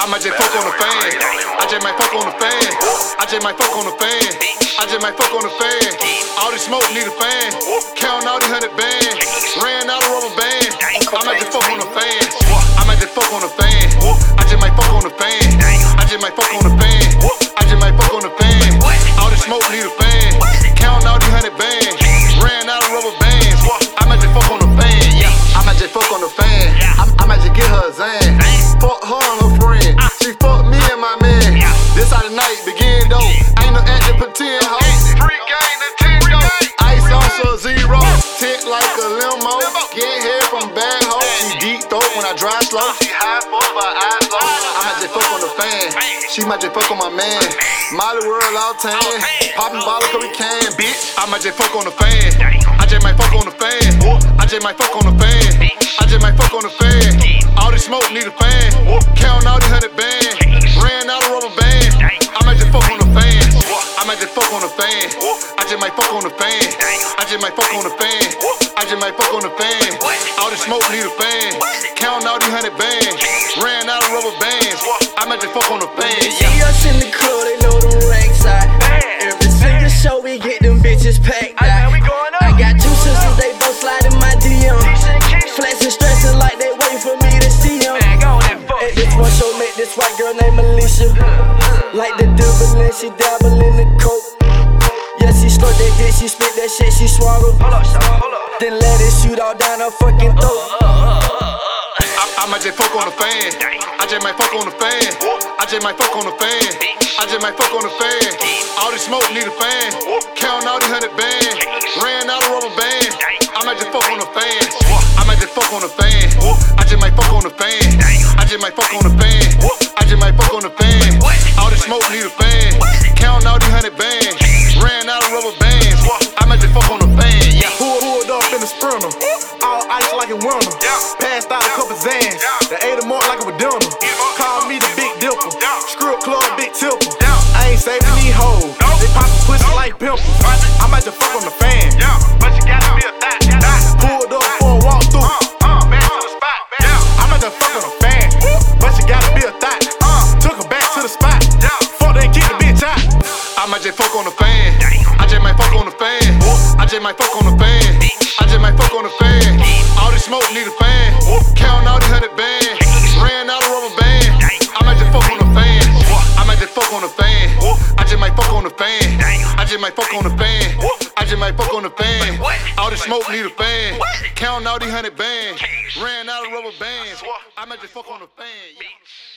might just fuck on the fan. I just might fuck on the fan. I just might fuck on the fan. I just might fuck on the fan. All this smoke need a fan. Counting all these 100 bands. Ran out of rubber band. I might just fuck on the fan. I might just fuck on the fan. I just might fuck on the fan. I just might fuck on the fan. I just might fuck on the fan. All this smoke need a fan. Counting all these 100 bands. Ran out of rubber bands. I might just fuck on the fan. I might just fuck on the fan. I might just get her a Zan. Fuck her and her friend. She fuck me and my man. This how the night begin though. Ain't no acting pretend, ho. Free game Nintendo. Ice on Sub-Zero. Tent like a limo. Get hair from bad ho. She deep throat when I drive slow. She high fuck but eyes low. I might just fuck on the fan. She might just fuck on my man. Molly World all tan. Poppin' bottle cause we can, bitch. I might just fuck on the fan. I just might fuck on the fan. I just might fuck on the fan. I just might fuck on the fan. All this smoke need a fan. Counting all these 100 bands. Ran out of rubber band. I might just fuck on the fan. I might just fuck on the fan. I just might fuck on the fan. I just might fuck on the fan. I just might fuck on the fan. All this smoke need a fan. Counting all these 100 bands. Ran out of rubber bands. I might just fuck on the fan. See us in the club, they know them racks out. Every single show we get them bitches packed out. I got two sisters, they both slide in my DM. Flexing, stressing like they waiting for me to see them. At this one show, met this white girl named Alicia. Like the double and she dabble in the coke. Yeah, she snort that dick, she spit that shit, she swallow. Then let it shoot all down her fucking throat. I might just fuck on the fan. I just might fuck on the fan. I just might fuck on the fan. I just might fuck on the fan. All this smoke need a fan. Counting all these 100 bands. Ran out of rubber band. I might just fuck on the fan. I might just fuck on the fan. I just might fuck on the fan. I just might fuck on the fan. I just might fuck on the fan. All this smoke need a fan. Counting all these 100 bands. Ran out of rubber bands. I might just fuck on the fan. Pulled up in the Sprinter. All ice like in winter. Passed out a couple Zans. They ate them up like it was dinner. Call me the Big Dipper. Screw club, Big Tipper. I ain't saving these hoes. They poppin' pussy like pimples. I might just fuck on the fan. But you gotta be a thot. Pulled up for a walkthrough. Back to the spot. I might just fuck on the fan. But you gotta be a thot. Took her back to the spot. Fuck then kick the bitch out. I might just fuck on the fan. I just might fuck on the fan. I just might fuck on the fan. I just might fuck on the fan. All this smoke need a fan. Counting all these 100 bands. Ran out of rubber band. I might just fuck on the fan. I might just fuck on the fan. I just might fuck on the fan. I just might fuck on the fan. I just might fuck on the fan. All this smoke need a fan. Counting all these 100 bands. Ran out of rubber bands. I might just fuck on the fan.